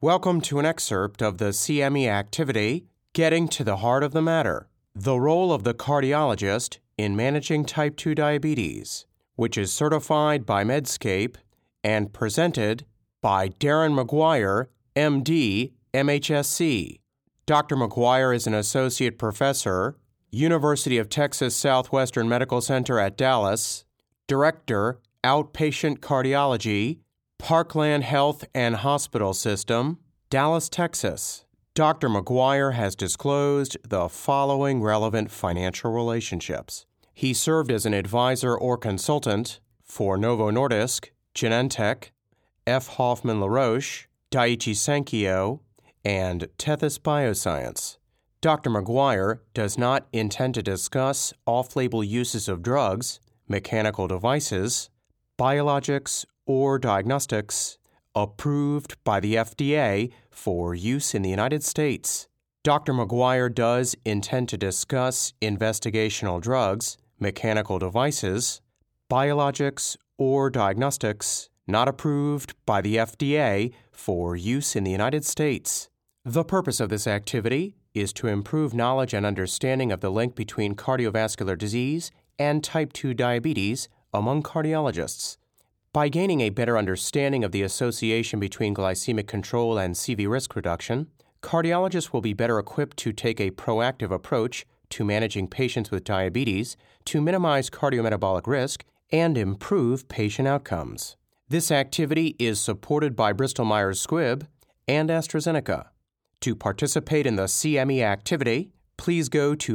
Welcome to an excerpt of the CME activity, Getting to the Heart of the Matter, the role of the cardiologist in managing type 2 diabetes, which is certified by Medscape and presented by Darren McGuire, MD, MHSC. Dr. McGuire is an associate professor, University of Texas Southwestern Medical Center at Dallas, director, outpatient cardiology, Parkland Health and Hospital System, Dallas, Texas. Dr. McGuire has disclosed the following relevant financial relationships. He served as an advisor or consultant for Novo Nordisk, Genentech, F. Hoffman LaRoche, Daiichi Sankyo, and Tethys Bioscience. Dr. McGuire does not intend to discuss off-label uses of drugs, mechanical devices, biologics, or diagnostics approved by the FDA for use in the United States. Dr. McGuire does intend to discuss investigational drugs, mechanical devices, biologics, or diagnostics not approved by the FDA for use in the United States. The purpose of this activity is to improve knowledge and understanding of the link between cardiovascular disease and type 2 diabetes among cardiologists. By gaining a better understanding of the association between glycemic control and CV risk reduction, cardiologists will be better equipped to take a proactive approach to managing patients with diabetes to minimize cardiometabolic risk and improve patient outcomes. This activity is supported by Bristol Myers Squibb and AstraZeneca. To participate in the CME activity, please go to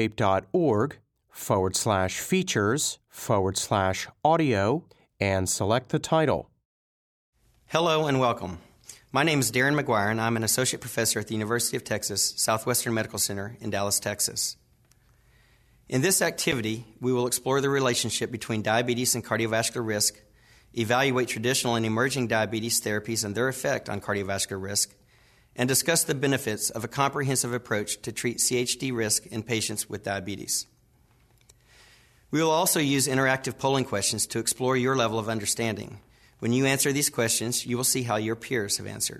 medscape.org/features/audio and select the title. Hello and welcome. My name is Darren McGuire, and I'm an associate professor at the University of Texas Southwestern Medical Center in Dallas, Texas. In this activity, we will explore the relationship between diabetes and cardiovascular risk, evaluate traditional and emerging diabetes therapies and their effect on cardiovascular risk, and discuss the benefits of a comprehensive approach to treat CHD risk in patients with diabetes. We will also use interactive polling questions to explore your level of understanding. When you answer these questions, you will see how your peers have answered.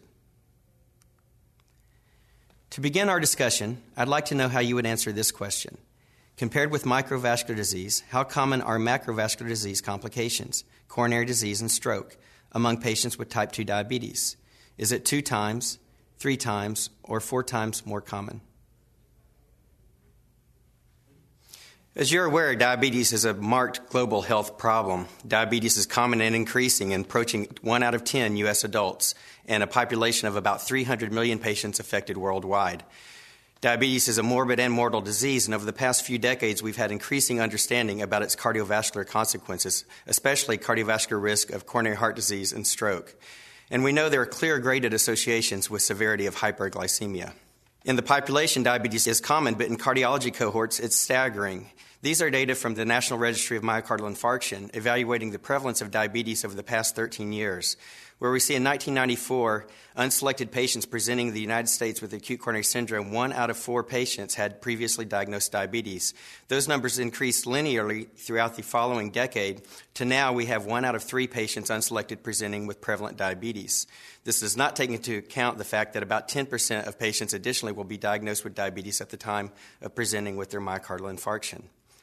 To begin our discussion, I'd like to know how you would answer this question. Compared with microvascular disease, how common are macrovascular disease complications, coronary disease, and stroke among patients with type 2 diabetes? Is it 2 times, 3 times, or 4 times more common? As you're aware, diabetes is a marked global health problem. Diabetes is common and increasing, and approaching 1 out of 10 U.S. adults, and a population of about 300 million patients affected worldwide. Diabetes is a morbid and mortal disease, and over the past few decades, we've had increasing understanding about its cardiovascular consequences, especially cardiovascular risk of coronary heart disease and stroke. And we know there are clear graded associations with severity of hyperglycemia. In the population, diabetes is common, but in cardiology cohorts, it's staggering. These are data from the National Registry of Myocardial Infarction, evaluating the prevalence of diabetes over the past 13 years, where we see in 1994, unselected patients presenting in the United States with acute coronary syndrome, 1 out of 4 patients had previously diagnosed diabetes. Those numbers increased linearly throughout the following decade to now we have 1 out of 3 patients unselected presenting with prevalent diabetes. This does not take into account the fact that about 10% of patients additionally will be diagnosed with diabetes at the time of presenting with their myocardial infarction.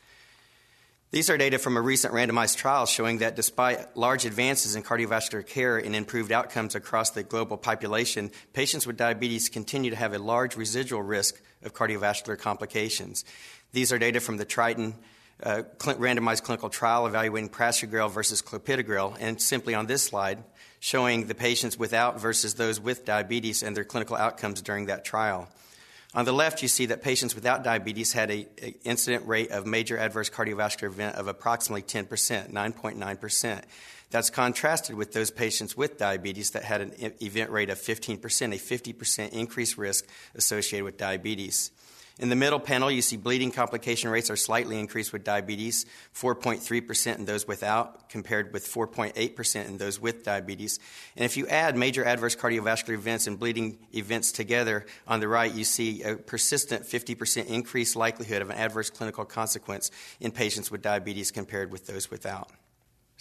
These are data from a recent randomized trial showing that despite large advances in cardiovascular care and improved outcomes across the global population, patients with diabetes continue to have a large residual risk of cardiovascular complications. These are data from the Triton randomized clinical trial evaluating prasugrel versus clopidogrel, and simply on this slide, showing the patients without versus those with diabetes and their clinical outcomes during that trial. On the left, you see that patients without diabetes had an incident rate of major adverse cardiovascular event of approximately 10%, 9.9%. That's contrasted with those patients with diabetes that had an event rate of 15%, a 50% increased risk associated with diabetes. In the middle panel, you see bleeding complication rates are slightly increased with diabetes, 4.3% in those without, compared with 4.8% in those with diabetes. And if you add major adverse cardiovascular events and bleeding events together, on the right, you see a persistent 50% increased likelihood of an adverse clinical consequence in patients with diabetes compared with those without.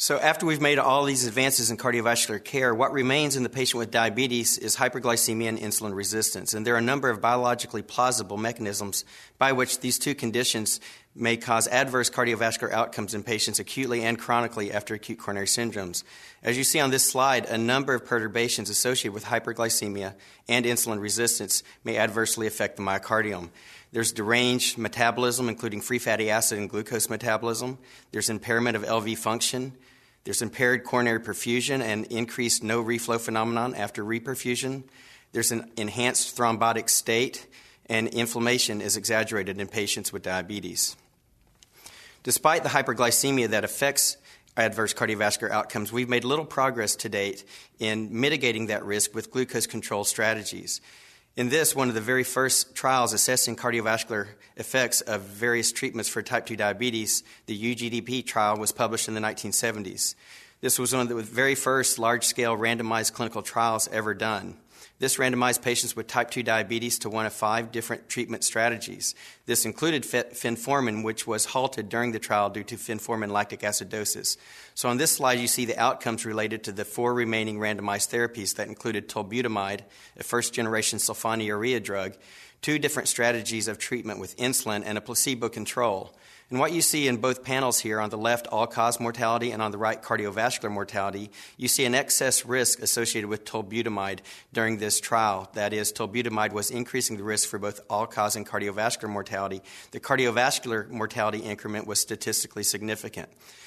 So after we've made all these advances in cardiovascular care, what remains in the patient with diabetes is hyperglycemia and insulin resistance. And there are a number of biologically plausible mechanisms by which these two conditions may cause adverse cardiovascular outcomes in patients acutely and chronically after acute coronary syndromes. As you see on this slide, a number of perturbations associated with hyperglycemia and insulin resistance may adversely affect the myocardium. There's deranged metabolism, including free fatty acid and glucose metabolism. There's impairment of LV function. There's impaired coronary perfusion and increased no reflow phenomenon after reperfusion. There's an enhanced thrombotic state, and inflammation is exaggerated in patients with diabetes. Despite the hyperglycemia that affects adverse cardiovascular outcomes, we've made little progress to date in mitigating that risk with glucose control strategies. In this, one of the very first trials assessing cardiovascular effects of various treatments for type 2 diabetes, the UGDP trial, was published in the 1970s. This was one of the very first large-scale randomized clinical trials ever done. This randomized patients with type 2 diabetes to one of 5 different treatment strategies. This included fenformin, which was halted during the trial due to fenformin lactic acidosis. So on this slide, you see the outcomes related to the 4 remaining randomized therapies that included tolbutamide, a first-generation sulfonylurea drug, 2 different strategies of treatment with insulin, and a placebo control. And what you see in both panels here, on the left, all-cause mortality, and on the right, cardiovascular mortality, you see an excess risk associated with tolbutamide during this trial. That is, tolbutamide was increasing the risk for both all-cause and cardiovascular mortality. The cardiovascular mortality increment was statistically significant.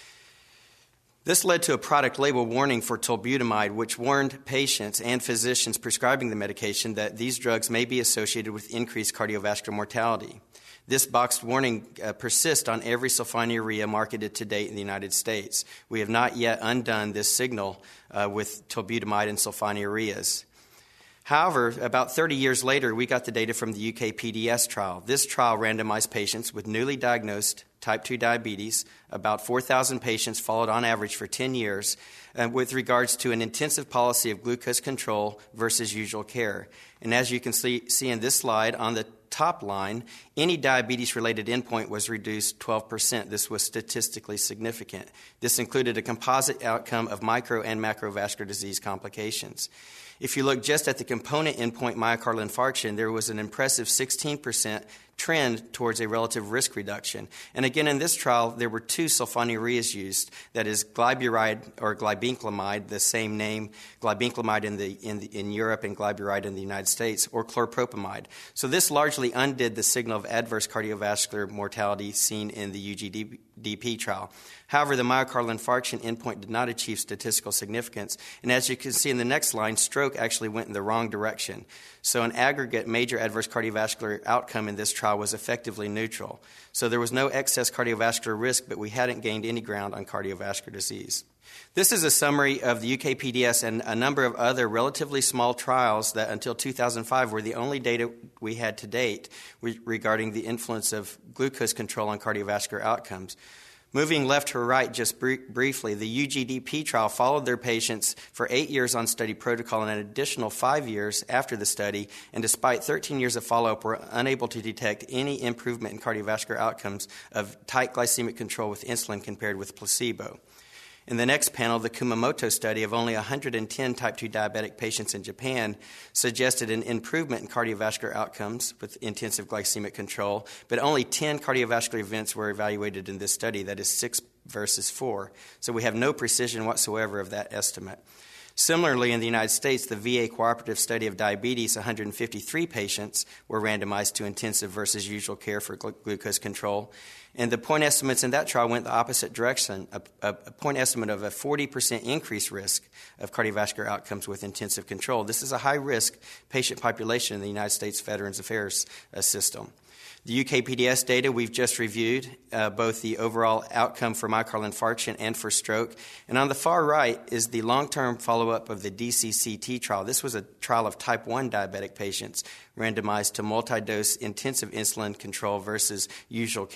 This led to a product label warning for tolbutamide, which warned patients and physicians prescribing the medication that these drugs may be associated with increased cardiovascular mortality. This boxed warning persists on every sulfonylurea marketed to date in the United States. We have not yet undone this signal with tolbutamide and sulfonylureas. However, about 30 years later, we got the data from the UK PDS trial. This trial randomized patients with newly diagnosed type 2 diabetes, about 4,000 patients followed on average for 10 years, with regards to an intensive policy of glucose control versus usual care. And as you can see in this slide, on the top line, any diabetes-related endpoint was reduced 12%. This was statistically significant. This included a composite outcome of micro and macrovascular disease complications. If you look just at the component endpoint myocardial infarction, there was an impressive 16% trend towards a relative risk reduction. And again, in this trial, there were 2 sulfonylureas used, that is glyburide or glibenclamide, the same name, glibenclamide in Europe and glyburide in the United States, or chlorpropamide. So this largely undid the signal of adverse cardiovascular mortality seen in the UGDP trial. However, the myocardial infarction endpoint did not achieve statistical significance, and as you can see in the next line, stroke actually went in the wrong direction. So an aggregate major adverse cardiovascular outcome in this trial was effectively neutral. So there was no excess cardiovascular risk, but we hadn't gained any ground on cardiovascular disease. This is a summary of the UK PDS and a number of other relatively small trials that until 2005 were the only data we had to date regarding the influence of glucose control on cardiovascular outcomes. Moving left to right just briefly, the UGDP trial followed their patients for 8 years on study protocol and an additional 5 years after the study, and despite 13 years of follow-up, were unable to detect any improvement in cardiovascular outcomes of tight glycemic control with insulin compared with placebo. In the next panel, the Kumamoto study of only 110 type 2 diabetic patients in Japan suggested an improvement in cardiovascular outcomes with intensive glycemic control, but only 10 cardiovascular events were evaluated in this study, that is 6 versus 4. So we have no precision whatsoever of that estimate. Similarly, in the United States, the VA cooperative study of diabetes, 153 patients were randomized to intensive versus usual care for glucose control. And the point estimates in that trial went the opposite direction, a point estimate of a 40% increased risk of cardiovascular outcomes with intensive control. This is a high-risk patient population in the United States Veterans Affairs system. The UK PDS data we've just reviewed, both the overall outcome for myocardial infarction and for stroke. And on the far right is the long-term follow-up of the DCCT trial. This was a trial of type 1 diabetic patients randomized to multi-dose intensive insulin control versus usual care with insulin.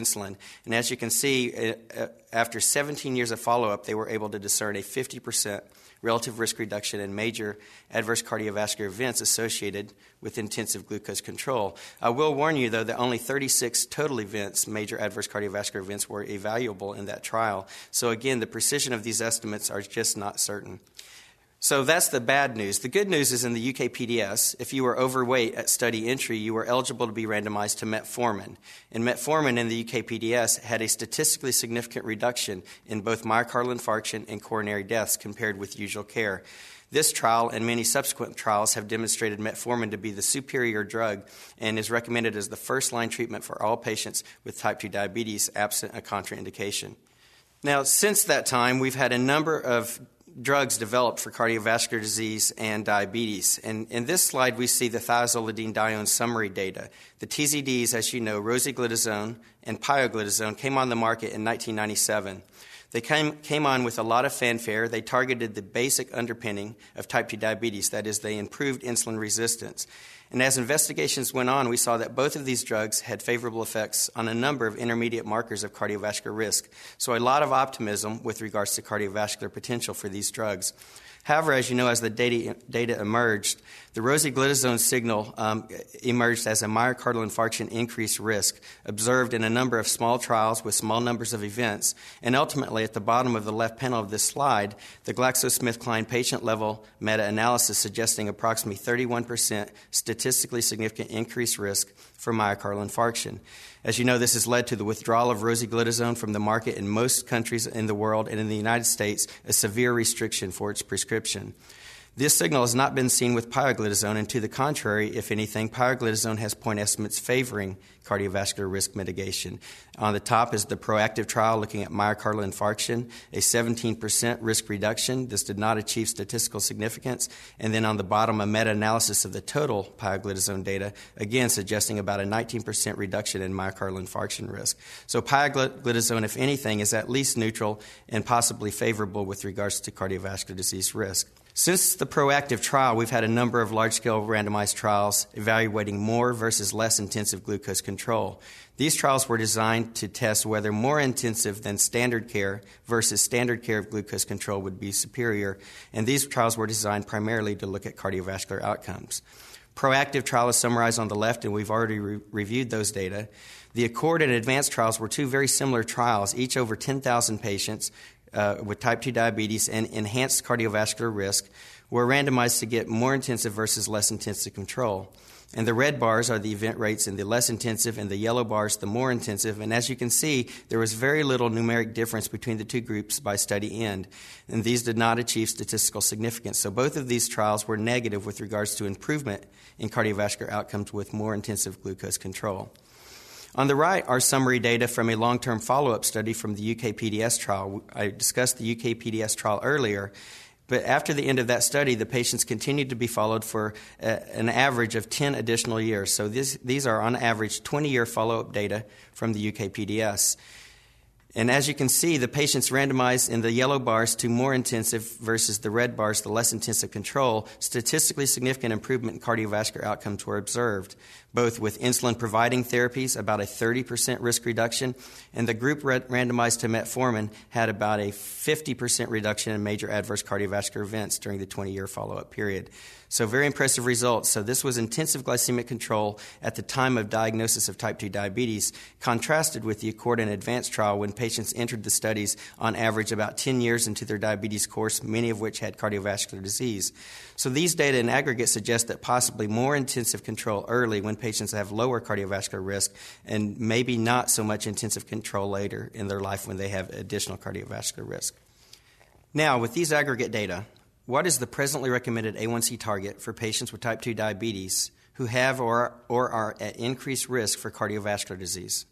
insulin. And as you can see, after 17 years of follow-up, they were able to discern a 50% relative risk reduction in major adverse cardiovascular events associated with intensive glucose control. I will warn you, though, that only 36 total events, major adverse cardiovascular events, were evaluable in that trial. So again, the precision of these estimates are just not certain. So that's the bad news. The good news is in the UKPDS, if you were overweight at study entry, you were eligible to be randomized to metformin. And metformin in the UKPDS had a statistically significant reduction in both myocardial infarction and coronary deaths compared with usual care. This trial and many subsequent trials have demonstrated metformin to be the superior drug and is recommended as the first-line treatment for all patients with type 2 diabetes absent a contraindication. Now, since that time, we've had a number of drugs developed for cardiovascular disease and diabetes. And in this slide, we see the thiazolidinedione summary data. The TZDs, as you know, rosiglitazone and pioglitazone, came on the market in 1997. They came on with a lot of fanfare. They targeted the basic underpinning of type 2 diabetes, that is, they improved insulin resistance. And as investigations went on, we saw that both of these drugs had favorable effects on a number of intermediate markers of cardiovascular risk. So a lot of optimism with regards to cardiovascular potential for these drugs. However, as you know, as the data emerged, the rosiglitazone signal emerged as a myocardial infarction increased risk, observed in a number of small trials with small numbers of events. And ultimately, at the bottom of the left panel of this slide, the GlaxoSmithKline patient-level meta-analysis suggesting approximately 31% statistically significant increased risk for myocardial infarction. As you know, this has led to the withdrawal of rosiglitazone from the market in most countries in the world, and in the United States, a severe restriction for its prescription. This signal has not been seen with pioglitazone, and to the contrary, if anything, pioglitazone has point estimates favoring cardiovascular risk mitigation. On the top is the PROACTIVE trial looking at myocardial infarction, a 17% risk reduction. This did not achieve statistical significance. And then on the bottom, a meta-analysis of the total pioglitazone data, again suggesting about a 19% reduction in myocardial infarction risk. So pioglitazone, if anything, is at least neutral and possibly favorable with regards to cardiovascular disease risk. Since the PROACTIVE trial, we've had a number of large-scale randomized trials evaluating more versus less intensive glucose control. These trials were designed to test whether more intensive than standard care versus standard care of glucose control would be superior, and these trials were designed primarily to look at cardiovascular outcomes. PROACTIVE trial is summarized on the left, and we've already reviewed those data. The ACCORD and ADVANCE trials were two very similar trials, each over 10,000 patients with type 2 diabetes and enhanced cardiovascular risk, were randomized to get more intensive versus less intensive control. And the red bars are the event rates in the less intensive, and the yellow bars the more intensive. And as you can see, there was very little numeric difference between the two groups by study end, and these did not achieve statistical significance. So both of these trials were negative with regards to improvement in cardiovascular outcomes with more intensive glucose control. On the right are summary data from a long-term follow-up study from the UKPDS trial. I discussed the UKPDS trial earlier, but after the end of that study, the patients continued to be followed for an average of 10 additional years. So these are, on average, 20-year follow-up data from the UKPDS. And as you can see, the patients randomized in the yellow bars to more intensive versus the red bars, the less intensive control, statistically significant improvement in cardiovascular outcomes were observed, both with insulin-providing therapies, about a 30% risk reduction, and the group randomized to metformin had about a 50% reduction in major adverse cardiovascular events during the 20-year follow-up period. So very impressive results. So this was intensive glycemic control at the time of diagnosis of type 2 diabetes, contrasted with the ACCORD and ADVANCE trial when patients entered the studies on average about 10 years into their diabetes course, many of which had cardiovascular disease. So these data in aggregate suggest that possibly more intensive control early when patients have lower cardiovascular risk, and maybe not so much intensive control later in their life when they have additional cardiovascular risk. Now, with these aggregate data, what is the presently recommended A1C target for patients with type 2 diabetes who have or are at increased risk for cardiovascular disease?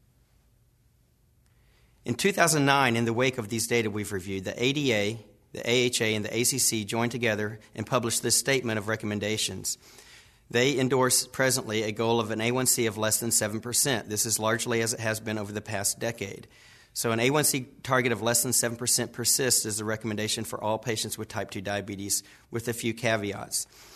In 2009, in the wake of these data we've reviewed, the ADA, the AHA, and the ACC joined together and published this statement of recommendations. They endorse presently a goal of an A1C of less than 7%. This is largely as it has been over the past decade. So an A1C target of less than 7% persists as a recommendation for all patients with type 2 diabetes, with a few caveats.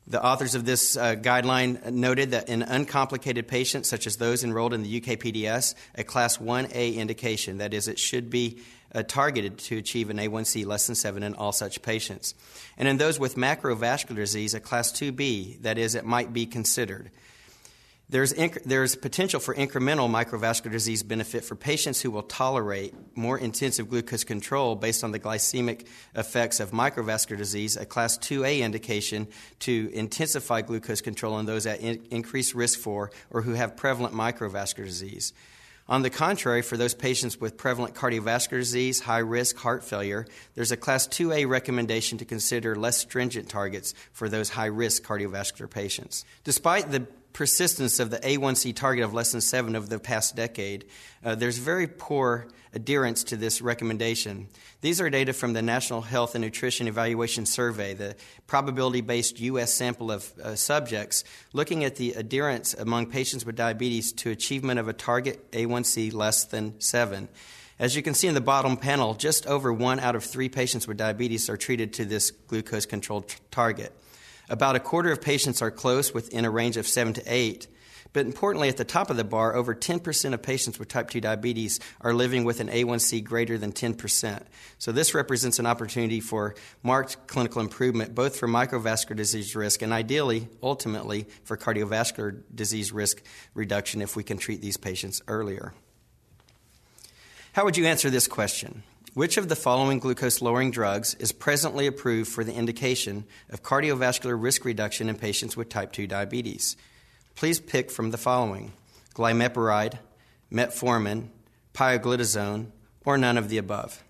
The authors of this guideline noted that in uncomplicated patients, such as those enrolled in the UKPDS, a Class 1A indication, that is, it should be targeted to achieve an A1C less than 7 in all such patients. And in those with macrovascular disease, a Class 2B, that is, it might be considered. There's potential for incremental microvascular disease benefit for patients who will tolerate more intensive glucose control based on the glycemic effects of microvascular disease, a Class 2A indication to intensify glucose control in those at increased risk for or who have prevalent microvascular disease. On the contrary, for those patients with prevalent cardiovascular disease, high-risk heart failure, there's a Class 2A recommendation to consider less stringent targets for those high-risk cardiovascular patients. Despite the persistence of the A1C target of less than 7 over the past decade, there's very poor adherence to this recommendation. These are data from the National Health and Nutrition Evaluation Survey, the probability-based U.S. sample of subjects, looking at the adherence among patients with diabetes to achievement of a target A1C less than 7. As you can see in the bottom panel, just over 1 out of 3 patients with diabetes are treated to this glucose-controlled target. About a quarter of patients are close, within a range of 7 to 8. But importantly, at the top of the bar, over 10% of patients with type 2 diabetes are living with an A1C greater than 10%. So this represents an opportunity for marked clinical improvement, both for microvascular disease risk and ideally, ultimately, for cardiovascular disease risk reduction if we can treat these patients earlier. How would you answer this question? Which of the following glucose-lowering drugs is presently approved for the indication of cardiovascular risk reduction in patients with type 2 diabetes? Please pick from the following: glimepiride, metformin, pioglitazone, or none of the above.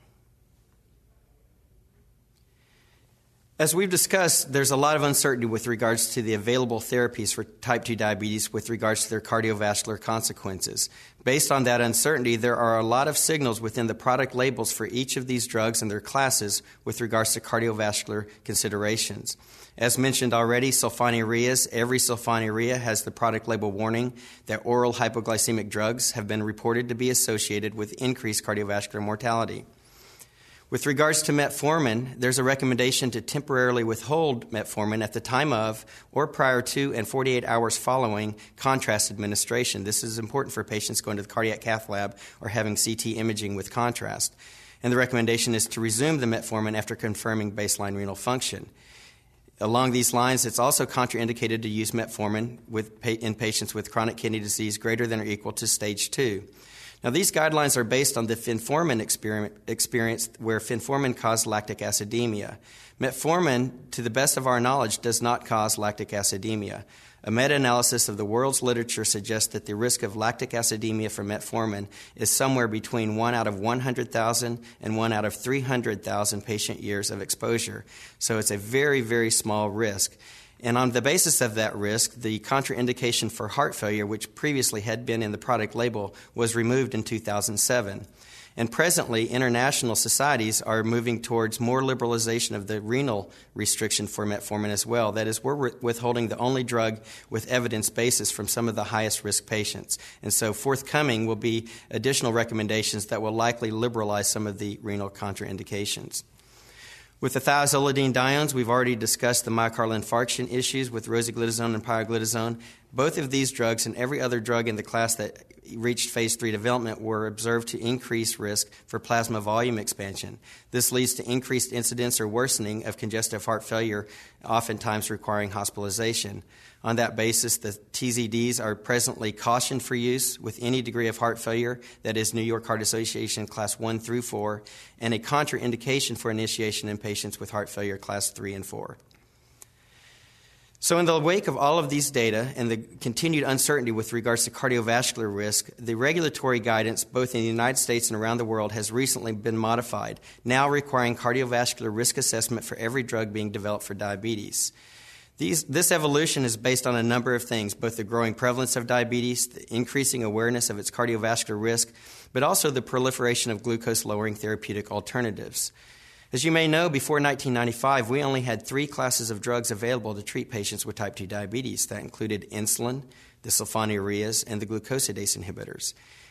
As we've discussed, there's a lot of uncertainty with regards to the available therapies for type 2 diabetes with regards to their cardiovascular consequences. Based on that uncertainty, there are a lot of signals within the product labels for each of these drugs and their classes with regards to cardiovascular considerations. As mentioned already, sulfonylureas, every sulfonylurea has the product label warning that oral hypoglycemic drugs have been reported to be associated with increased cardiovascular mortality. With regards to metformin, there's a recommendation to temporarily withhold metformin at the time of or prior to and 48 hours following contrast administration. This is important for patients going to the cardiac cath lab or having CT imaging with contrast. And the recommendation is to resume the metformin after confirming baseline renal function. Along these lines, it's also contraindicated to use metformin in patients with chronic kidney disease greater than or equal to stage 2. Now, these guidelines are based on the fenformin experience where fenformin caused lactic acidemia. Metformin, to the best of our knowledge, does not cause lactic acidemia. A meta-analysis of the world's literature suggests that the risk of lactic acidemia from metformin is somewhere between 1 out of 100,000 and 1 out of 300,000 patient years of exposure. So it's a very, very small risk. And on the basis of that risk, the contraindication for heart failure, which previously had been in the product label, was removed in 2007. And presently, international societies are moving towards more liberalization of the renal restriction for metformin as well. That is, we're withholding the only drug with evidence basis from some of the highest risk patients. And so forthcoming will be additional recommendations that will likely liberalize some of the renal contraindications. With the thiazolidinediones, we've already discussed the myocardial infarction issues with rosiglitazone and pioglitazone. Both of these drugs and every other drug in the class that reached phase 3 development were observed to increase risk for plasma volume expansion. This leads to increased incidence or worsening of congestive heart failure, oftentimes requiring hospitalization. On that basis, the TZDs are presently cautioned for use with any degree of heart failure, that is New York Heart Association Class 1 through 4, and a contraindication for initiation in patients with heart failure Class 3 and 4. So in the wake of all of these data and the continued uncertainty with regards to cardiovascular risk, the regulatory guidance both in the United States and around the world has recently been modified, now requiring cardiovascular risk assessment for every drug being developed for diabetes. This evolution is based on a number of things, both the growing prevalence of diabetes, the increasing awareness of its cardiovascular risk, but also the proliferation of glucose-lowering therapeutic alternatives. As you may know, before 1995, we only had 3 classes of drugs available to treat patients with type 2 diabetes. That included insulin, the sulfonylureas, and the glucosidase inhibitors.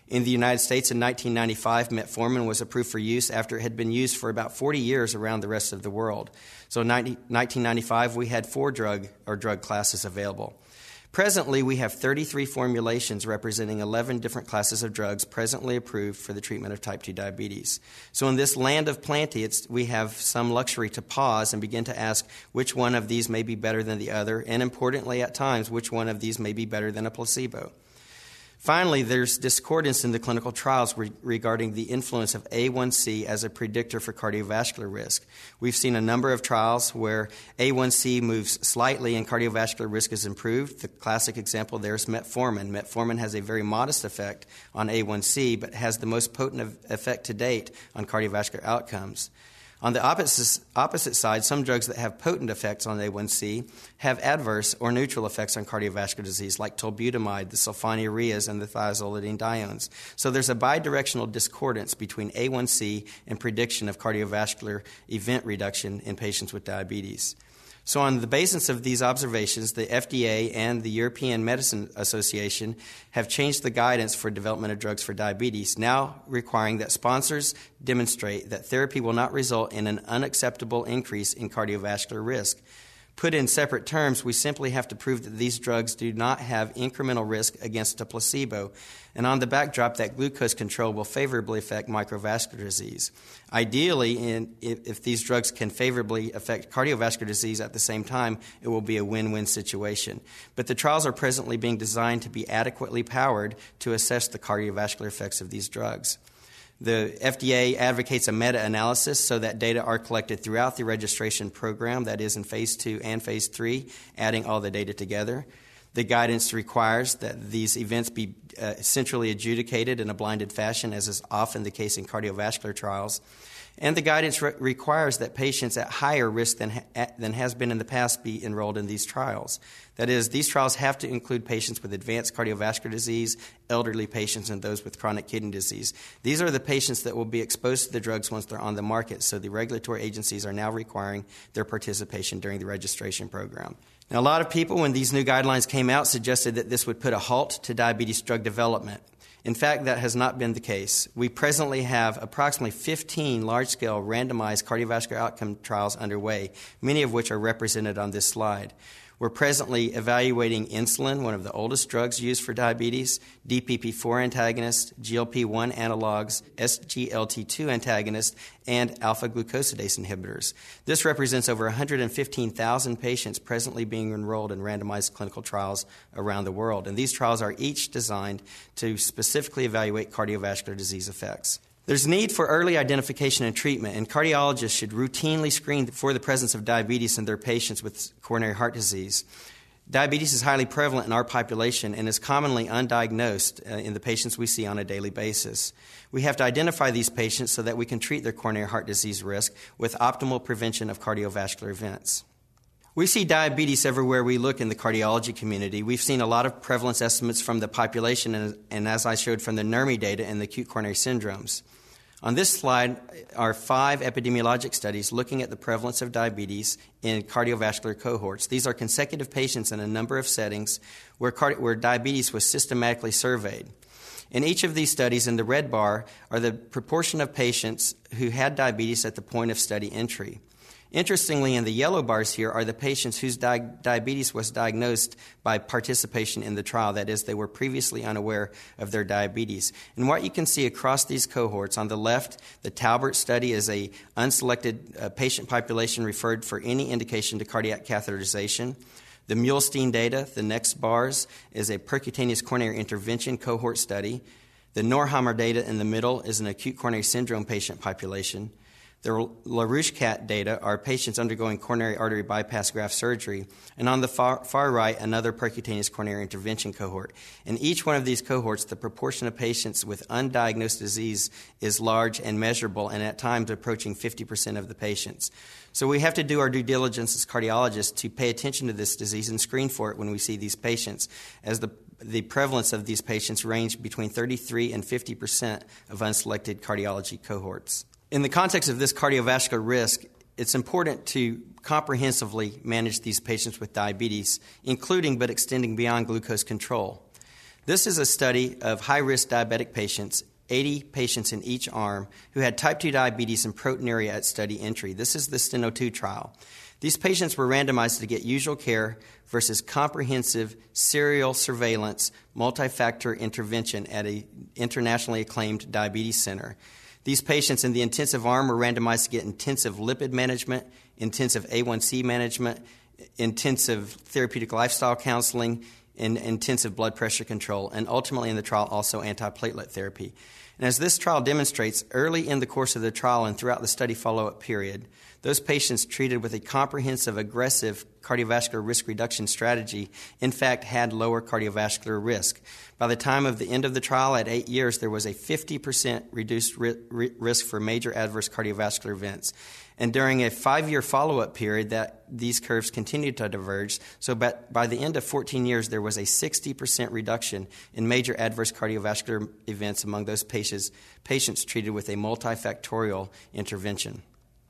In the United States in 1995, metformin was approved for use after it had been used for about 40 years around the rest of the world. So in 1995, we had 4 drug classes available. Presently, we have 33 formulations representing 11 different classes of drugs presently approved for the treatment of type 2 diabetes. So in this land of plenty, we have some luxury to pause and begin to ask which one of these may be better than the other, and importantly, at times, which one of these may be better than a placebo. Finally, there's discordance in the clinical trials regarding the influence of A1C as a predictor for cardiovascular risk. We've seen a number of trials where A1C moves slightly and cardiovascular risk is improved. The classic example there is metformin. Metformin has a very modest effect on A1C, but has the most potent effect to date on cardiovascular outcomes. On the opposite side, some drugs that have potent effects on A1C have adverse or neutral effects on cardiovascular disease, like tolbutamide, the sulfonylureas, and the thiazolidinediones. So there's a bidirectional discordance between A1C and prediction of cardiovascular event reduction in patients with diabetes. So on the basis of these observations, the FDA and the European Medicine Association have changed the guidance for development of drugs for diabetes, now requiring that sponsors demonstrate that therapy will not result in an unacceptable increase in cardiovascular risk. Put in separate terms, we simply have to prove that these drugs do not have incremental risk against a placebo, and on the backdrop that glucose control will favorably affect microvascular disease. Ideally, if these drugs can favorably affect cardiovascular disease at the same time, it will be a win-win situation. But the trials are presently being designed to be adequately powered to assess the cardiovascular effects of these drugs. The FDA advocates a meta-analysis so that data are collected throughout the registration program, that is in Phase 2 and Phase 3, adding all the data together. The guidance requires that these events be centrally adjudicated in a blinded fashion, as is often the case in cardiovascular trials. And the guidance requires that patients at higher risk than has been in the past be enrolled in these trials. That is, these trials have to include patients with advanced cardiovascular disease, elderly patients, and those with chronic kidney disease. These are the patients that will be exposed to the drugs once they're on the market, so the regulatory agencies are now requiring their participation during the registration program. Now, a lot of people, when these new guidelines came out, suggested that this would put a halt to diabetes drug development. In fact, that has not been the case. We presently have approximately 15 large-scale randomized cardiovascular outcome trials underway, many of which are represented on this slide. We're presently evaluating insulin, one of the oldest drugs used for diabetes, DPP-4 antagonists, GLP-1 analogs, SGLT2 antagonists, and alpha-glucosidase inhibitors. This represents over 115,000 patients presently being enrolled in randomized clinical trials around the world, and these trials are each designed to specifically evaluate cardiovascular disease effects. There's need for early identification and treatment, and cardiologists should routinely screen for the presence of diabetes in their patients with coronary heart disease. Diabetes is highly prevalent in our population and is commonly undiagnosed in the patients we see on a daily basis. We have to identify these patients so that we can treat their coronary heart disease risk with optimal prevention of cardiovascular events. We see diabetes everywhere we look in the cardiology community. We've seen a lot of prevalence estimates from the population and as I showed from the NERMI data in the acute coronary syndromes. On this slide are 5 epidemiologic studies looking at the prevalence of diabetes in cardiovascular cohorts. These are consecutive patients in a number of settings where diabetes was systematically surveyed. In each of these studies, in the red bar, are the proportion of patients who had diabetes at the point of study entry. Interestingly, in the yellow bars here are the patients whose diabetes was diagnosed by participation in the trial. That is, they were previously unaware of their diabetes. And what you can see across these cohorts, on the left, the Talbert study is a unselected patient population referred for any indication to cardiac catheterization. The Muhlestein data, the next bars, is a percutaneous coronary intervention cohort study. The Norhammer data in the middle is an acute coronary syndrome patient population. The LaRouche-Cat data are patients undergoing coronary artery bypass graft surgery. And on the far right, another percutaneous coronary intervention cohort. In each one of these cohorts, the proportion of patients with undiagnosed disease is large and measurable, and at times approaching 50% of the patients. So we have to do our due diligence as cardiologists to pay attention to this disease and screen for it when we see these patients, as the prevalence of these patients range between 33 and 50% of unselected cardiology cohorts. In the context of this cardiovascular risk, it's important to comprehensively manage these patients with diabetes, including but extending beyond glucose control. This is a study of high-risk diabetic patients, 80 patients in each arm, who had type 2 diabetes and proteinuria at study entry. This is the STENO2 trial. These patients were randomized to get usual care versus comprehensive serial surveillance multi-factor intervention at an internationally acclaimed diabetes center. These patients in the intensive arm were randomized to get intensive lipid management, intensive A1C management, intensive therapeutic lifestyle counseling, and intensive blood pressure control, and ultimately in the trial also antiplatelet therapy. And as this trial demonstrates, early in the course of the trial and throughout the study follow-up period, those patients treated with a comprehensive, aggressive cardiovascular risk reduction strategy, in fact, had lower cardiovascular risk. By the time of the end of the trial at 8 years, there was a 50% reduced risk for major adverse cardiovascular events. And during a 5-year follow-up period, these curves continued to diverge. So by the end of 14 years, there was a 60% reduction in major adverse cardiovascular events among those patients treated with a multifactorial intervention.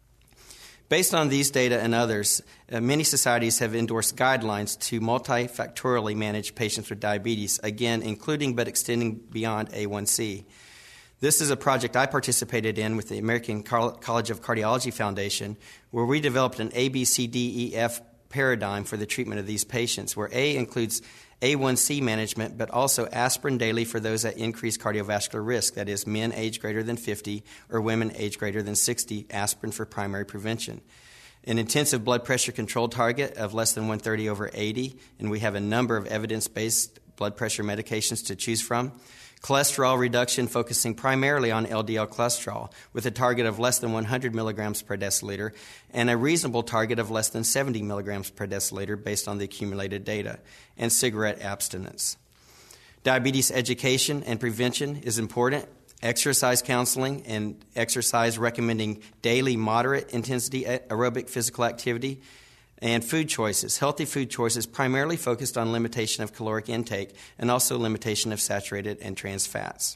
Based on these data and others, many societies have endorsed guidelines to multifactorially manage patients with diabetes, again, including but extending beyond A1C. This is a project I participated in with the American College of Cardiology Foundation, where we developed an ABCDEF paradigm for the treatment of these patients, where A includes A1C management, but also aspirin daily for those at increased cardiovascular risk, that is, men age greater than 50 or women age greater than 60, aspirin for primary prevention. An intensive blood pressure control target of less than 130/80, and we have a number of evidence-based blood pressure medications to choose from. Cholesterol reduction focusing primarily on LDL cholesterol with a target of less than 100 milligrams per deciliter and a reasonable target of less than 70 milligrams per deciliter based on the accumulated data, and cigarette abstinence. Diabetes education and prevention is important. Exercise counseling and exercise recommending daily moderate intensity aerobic physical activity, and food choices. Healthy food choices primarily focused on limitation of caloric intake and also limitation of saturated and trans fats.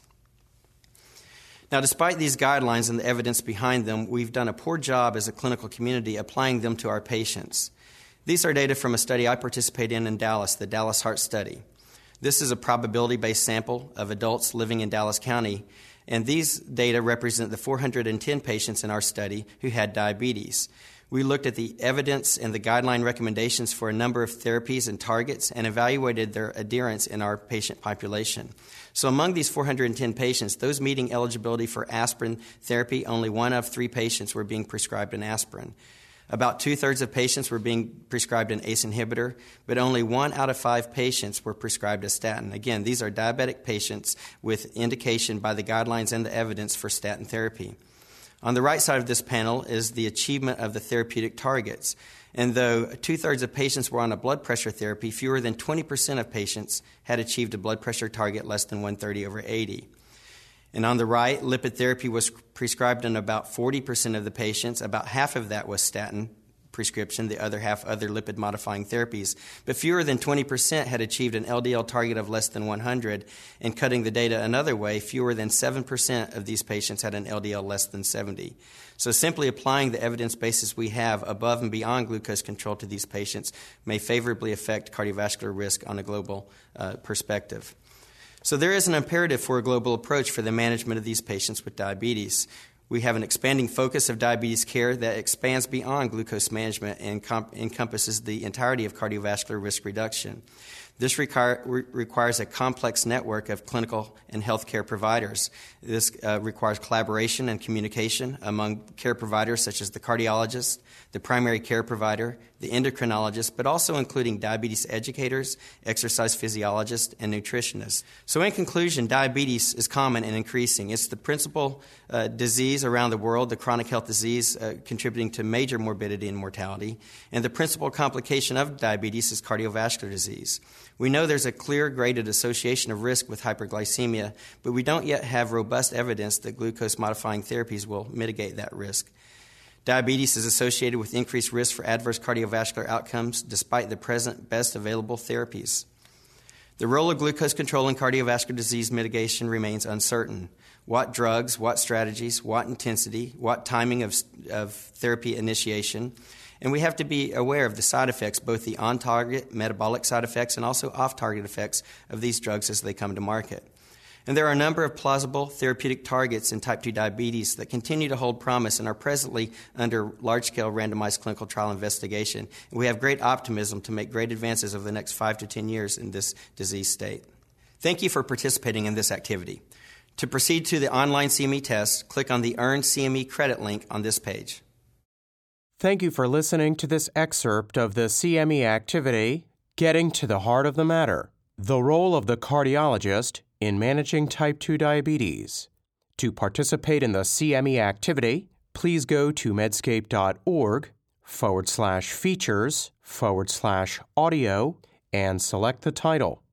Now, despite these guidelines and the evidence behind them, we've done a poor job as a clinical community applying them to our patients. These are data from a study I participated in Dallas, the Dallas Heart Study. This is a probability-based sample of adults living in Dallas County, and these data represent the 410 patients in our study who had diabetes. We looked at the evidence and the guideline recommendations for a number of therapies and targets and evaluated their adherence in our patient population. So among these 410 patients, those meeting eligibility for aspirin therapy, only 1 of 3 patients were being prescribed an aspirin. About 2/3 of patients were being prescribed an ACE inhibitor, but only 1 out of 5 patients were prescribed a statin. Again, these are diabetic patients with indication by the guidelines and the evidence for statin therapy. On the right side of this panel is the achievement of the therapeutic targets. And though 2/3 of patients were on a blood pressure therapy, fewer than 20% of patients had achieved a blood pressure target less than 130/80. And on the right, lipid therapy was prescribed in about 40% of the patients. About half of that was statin prescription, the other half other lipid-modifying therapies. But fewer than 20% had achieved an LDL target of less than 100, and cutting the data another way, fewer than 7% of these patients had an LDL less than 70. So simply applying the evidence basis we have above and beyond glucose control to these patients may favorably affect cardiovascular risk on a global perspective. So there is an imperative for a global approach for the management of these patients with diabetes. We have an expanding focus of diabetes care that expands beyond glucose management and encompasses the entirety of cardiovascular risk reduction. This requires a complex network of clinical and healthcare providers. This requires collaboration and communication among care providers such as the cardiologist, the primary care provider, the endocrinologist, but also including diabetes educators, exercise physiologists, and nutritionists. So in conclusion, diabetes is common and increasing. It's the principal disease around the world, the chronic health disease contributing to major morbidity and mortality. And the principal complication of diabetes is cardiovascular disease. We know there's a clear graded association of risk with hyperglycemia, but we don't yet have robust evidence that glucose-modifying therapies will mitigate that risk. Diabetes is associated with increased risk for adverse cardiovascular outcomes despite the present best available therapies. The role of glucose control in cardiovascular disease mitigation remains uncertain. What drugs, what strategies, what intensity, what timing of therapy initiation, And we have to be aware of the side effects, both the on-target metabolic side effects and also off-target effects of these drugs as they come to market. And there are a number of plausible therapeutic targets in type 2 diabetes that continue to hold promise and are presently under large-scale randomized clinical trial investigation. And we have great optimism to make great advances over the next 5 to 10 years in this disease state. Thank you for participating in this activity. To proceed to the online CME test, click on the Earn CME credit link on this page. Thank you for listening to this excerpt of the CME activity, Getting to the Heart of the Matter, the role of the cardiologist in managing type 2 diabetes. To participate in the CME activity, please go to medscape.org/features/audio and select the title.